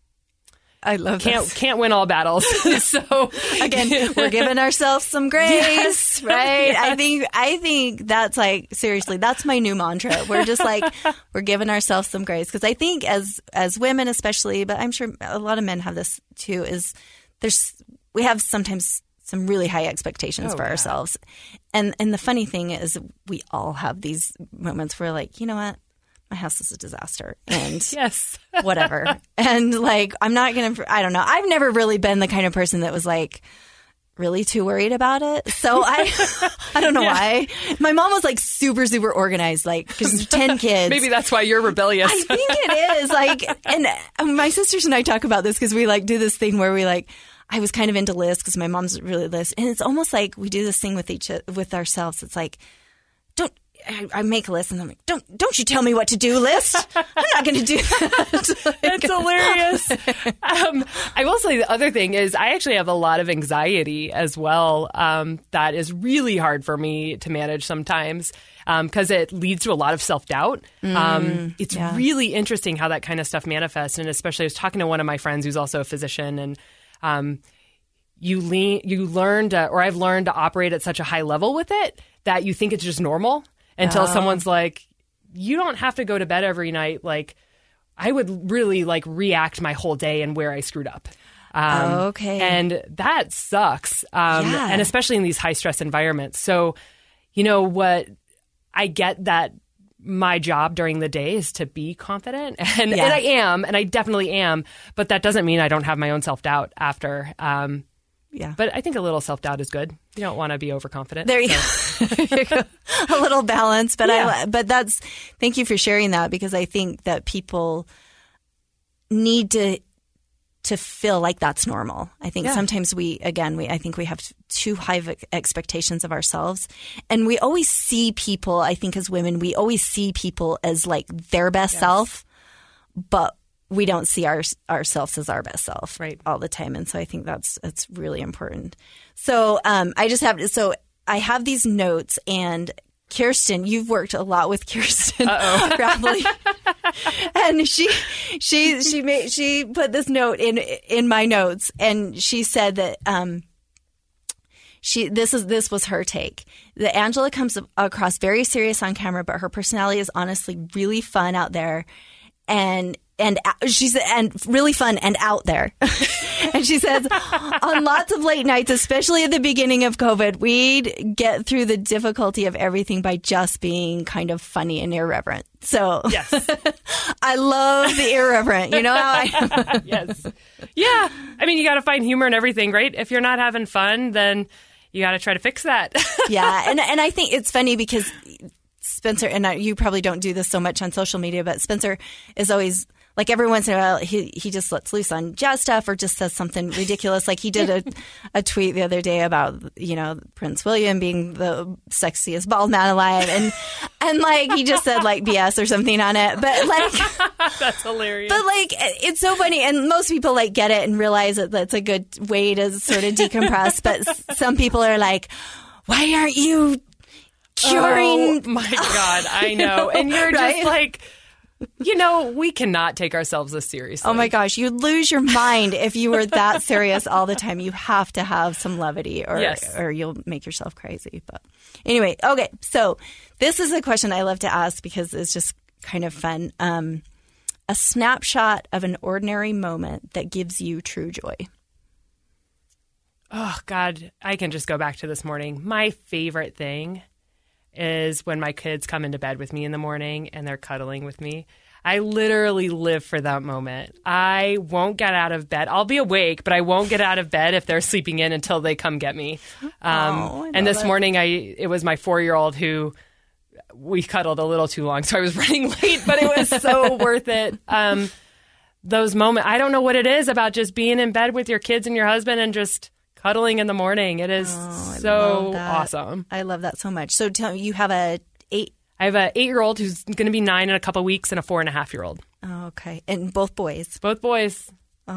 I love can't this. can't win all battles. So again, we're giving ourselves some grace, yes. right? Yes. I think I think that's like seriously, that's my new mantra. We're just like we're giving ourselves some grace because I think as as women especially, but I'm sure a lot of men have this too. Is there's we have sometimes some really high expectations oh, for yeah. ourselves, and and the funny thing is we all have these moments where like you know what. My house is a disaster and yes. whatever. And like, I'm not going to, I don't know. I've never really been the kind of person that was like really too worried about it. So I, I don't know yeah. why. My mom was like super, super organized, like, cause ten kids. Maybe that's why you're rebellious. I think it is like, and my sisters and I talk about this cause we like do this thing where we like, I was kind of into lists cause my mom's really list. And it's almost like we do this thing with each, with ourselves. It's like, don't, I, I make a list and I'm like, don't don't you tell me what to do, list. I'm not going to do that. That's hilarious. Um, I will say the other thing is I actually have a lot of anxiety as well. Um, that is really hard for me to manage sometimes because um, it leads to a lot of self-doubt. Mm, um, it's yeah. really interesting how that kind of stuff manifests. And especially I was talking to one of my friends who's also a physician and um, you, lean, you learn to, or I've learned to operate at such a high level with it that you think it's just normal. Until oh. someone's like, you don't have to go to bed every night. Like, I would really like react my whole day and where I screwed up. Um, okay. And that sucks. Um, yeah. And especially in these high stress environments. So, you know what? I get that my job during the day is to be confident. And, yeah. and I am. And I definitely am. But that doesn't mean I don't have my own self-doubt after. Um, Yeah. But I think a little self-doubt is good. You don't want to be overconfident. There you, so. there you go. A little balance. But yeah. I, but that's, thank you for sharing that because I think that people need to, to feel like that's normal. I think yeah. sometimes we, again, we, I think we have too high of expectations of ourselves. And we always see people, I think as women, we always see people as like their best yes. self, but we don't see our, ourselves as our best self right. all the time. And so I think that's, that's really important. So um, I just have, so I have these notes and Kirsten, you've worked a lot with Kirsten Uh-oh. Bradley, and she she she made she put this note in in my notes, and she said that um she this is this was her take, that Angela comes across very serious on camera, but her personality is honestly really fun out there, and. And she's and really fun and out there. And she says, on lots of late nights, especially at the beginning of COVID, we'd get through the difficulty of everything by just being kind of funny and irreverent. So Yes. I love the irreverent. You know how I Yes. Yeah. I mean, you got to find humor in everything, right? If you're not having fun, then you got to try to fix that. Yeah. And, and I think it's funny because Spencer, and I, you probably don't do this so much on social media, but Spencer is always... Like every once in a while, he, he just lets loose on jazz stuff or just says something ridiculous. Like he did a, a tweet the other day about, you know, Prince William being the sexiest bald man alive. And, and like, he just said like B S or something on it. But like, That's hilarious. but like, it's so funny. And most people like get it and realize that that's a good way to sort of decompress. But some people are like, why aren't you curing? Oh my God. I know. And you're Right? just like... You know, we cannot take ourselves as seriously. Oh my gosh, you'd lose your mind if you were that serious all the time. You have to have some levity or Yes. or you'll make yourself crazy. But anyway, okay, so this is a question I love to ask because it's just kind of fun. Um, a snapshot of an ordinary moment that gives you true joy. Oh, God, I can just go back to this morning. My favorite thing is when my kids come into bed with me in the morning and they're cuddling with me. I literally live for that moment. I won't get out of bed. I'll be awake, but I won't get out of bed if they're sleeping in until they come get me. Um, Oh, I and love this it. morning, I it was my four-year-old who we cuddled a little too long, so I was running late, but it was so worth it. Um, those moments, I don't know what it is about just being in bed with your kids and your husband and just cuddling in the morning. It is Oh, I so love that. awesome. I love that so much. So tell me, you have a eight. I have an eight-year-old who's going to be nine in a couple weeks and a four-and-a-half-year-old. Oh, okay, and both boys. Both boys.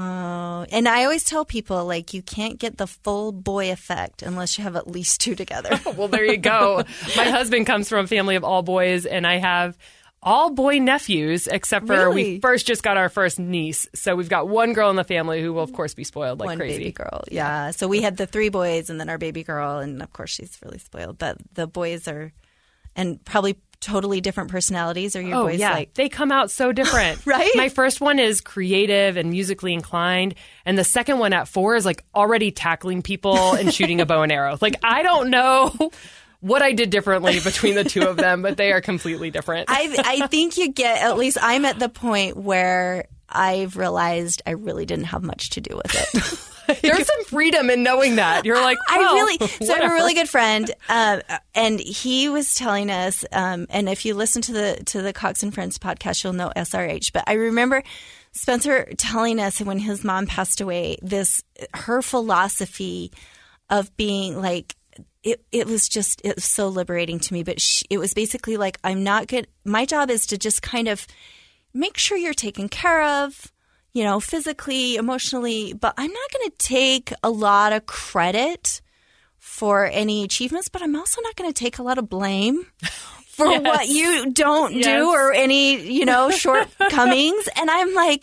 Oh, and I always tell people, like, you can't get the full boy effect unless you have at least two together. Well, there you go. My husband comes from a family of all boys, and I have all boy nephews, except for Really? we first just got our first niece. So we've got one girl in the family who will, of course, be spoiled like One crazy. baby girl, yeah. So we had the three boys and then our baby girl, and of course she's really spoiled. But the boys are, and probably totally different personalities. Are your Oh, boys yeah. like? They come out so different. Right? My first one is creative and musically inclined. And the second one at four is like already tackling people and shooting a bow and arrow. Like, I don't know what I did differently between the two of them, but they are completely different. I I think you get, at least I'm at the point where I've realized I really didn't have much to do with it. There's some freedom in knowing that. You're like, I well, really, so I have a whatever. really good friend, um, and he was telling us, um, and if you listen to the to the Cox and Friends podcast, you'll know S R H. But I remember Spencer telling us when his mom passed away, this her philosophy of being like, it it was just, it was so liberating to me. But she, it was basically like, I'm not good. My job is to just kind of make sure you're taken care of, you know, physically, emotionally, but I'm not going to take a lot of credit for any achievements, but I'm also not going to take a lot of blame for Yes. what you don't Yes. do or any, you know, shortcomings. And I'm like,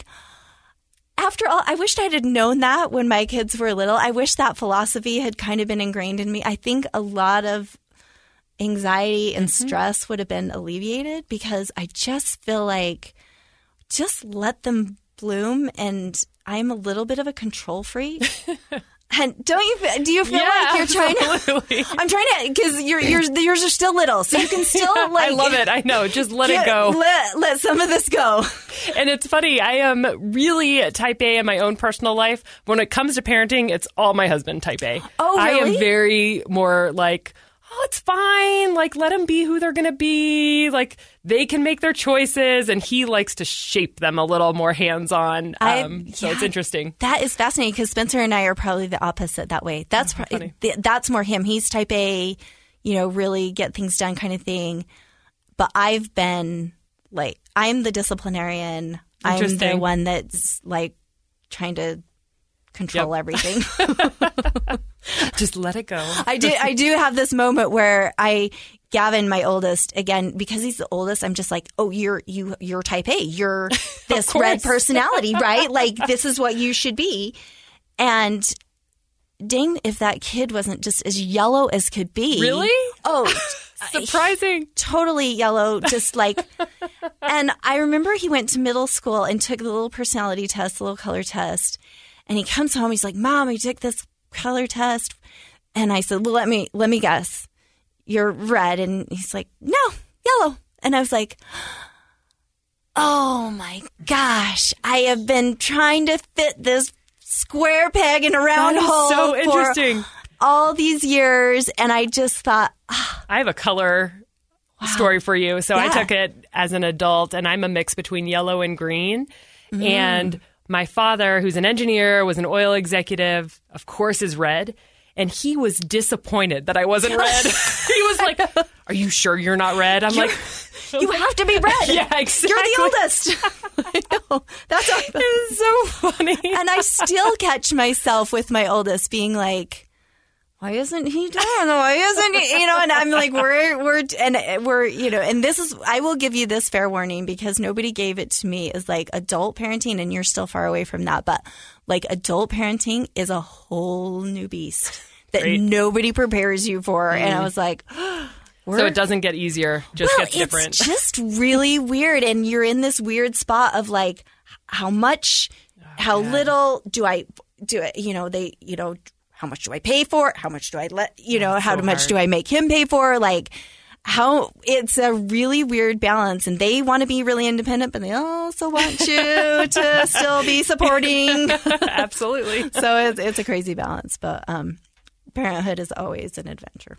after all, I wished I had known that when my kids were little. I wish that philosophy had kind of been ingrained in me. I think a lot of anxiety and Mm-hmm. stress would have been alleviated because I just feel like just let them bloom, and I'm a little bit of a control freak. And don't you? fe- Do you feel Yeah, like you're trying absolutely. to? I'm trying to because your yours yours are still little, so you can still like. I love it. I know. Just let it get- go. Let let some of this go. And it's funny. I am really type A in my own personal life. When it comes to parenting, it's all my husband type A. Oh, I really? am very more like, oh, it's fine. Like, let them be who they're going to be. Like, they can make their choices. And he likes to shape them a little more hands-on. I- Um, so yeah. it's interesting. That is fascinating because Spencer and I are probably the opposite that way. That's pro- funny. th- that's more him. He's type A, you know, really get things done kind of thing. But I've been like, I'm the disciplinarian. I'm the Interesting. one that's like trying to control Yep. everything. Just let it go. I do. I do have this moment where I, Gavin, my oldest, again, because he's the oldest, I'm just like, oh, you're you you're type A. You're this red personality, right? Like this is what you should be. And dang, if that kid wasn't just as yellow as could be. Really? Oh, surprising. Totally yellow, just like. And I remember he went to middle school and took the little personality test, the little color test. And he comes home, he's like, Mom, I took this color test. And I said, well, let me let me guess. You're red. And he's like, no, yellow. And I was like, oh my gosh, I have been trying to fit this square peg in a round that is hole so interesting. For all these years. And I just thought, oh, I have a color wow. story for you. So yeah. I took it as an adult, and I'm a mix between yellow and green. Mm. And my father, who's an engineer, was an oil executive, of course, is red. And he was disappointed that I wasn't red. He was like, are you sure you're not red? I'm you're, like, you have to be red. Yeah, exactly. You're the oldest. I know. That's how, it's so funny. And I still catch myself with my oldest being like, why isn't he done? Why isn't he? You know, and I'm like, we're, we're, and we're, you know, and this is, I will give you this fair warning because nobody gave it to me as like adult parenting, and you're still far away from that. But like adult parenting is a whole new beast that Great. Nobody prepares you for. Mm. And I was like, we're, so it doesn't get easier, just well, gets different. It's just really weird. And you're in this weird spot of like, how much, oh, how God. little do I do it? You know, they, you know, how much do I pay for it? How much do I let, you know, how so much hard. do I make him pay for? Like, how it's a really weird balance. And they want to be really independent, but they also want you to still be supporting. Absolutely. So it's, it's a crazy balance. But um, parenthood is always an adventure.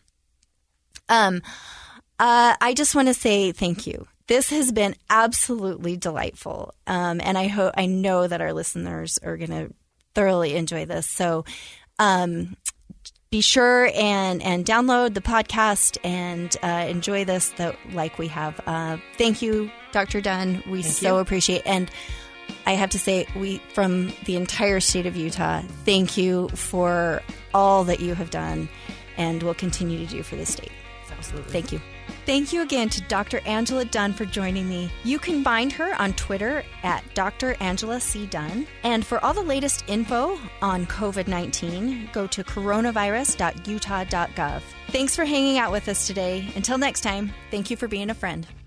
Um, uh, I just want to say thank you. This has been absolutely delightful. Um, and I hope, I know that our listeners are going to thoroughly enjoy this. So, Um, be sure and, and download the podcast and uh, enjoy this that, like we have. Uh, thank you, Doctor Dunn. We thank so you. appreciate. And I have to say, we from the entire state of Utah, thank you for all that you have done and will continue to do for the state. So, absolutely. Thank you. Thank you again to Doctor Angela Dunn for joining me. You can find her on Twitter at Doctor Angela C. Dunn. And for all the latest info on COVID nineteen, go to coronavirus dot utah dot gov. Thanks for hanging out with us today. Until next time, thank you for being a friend.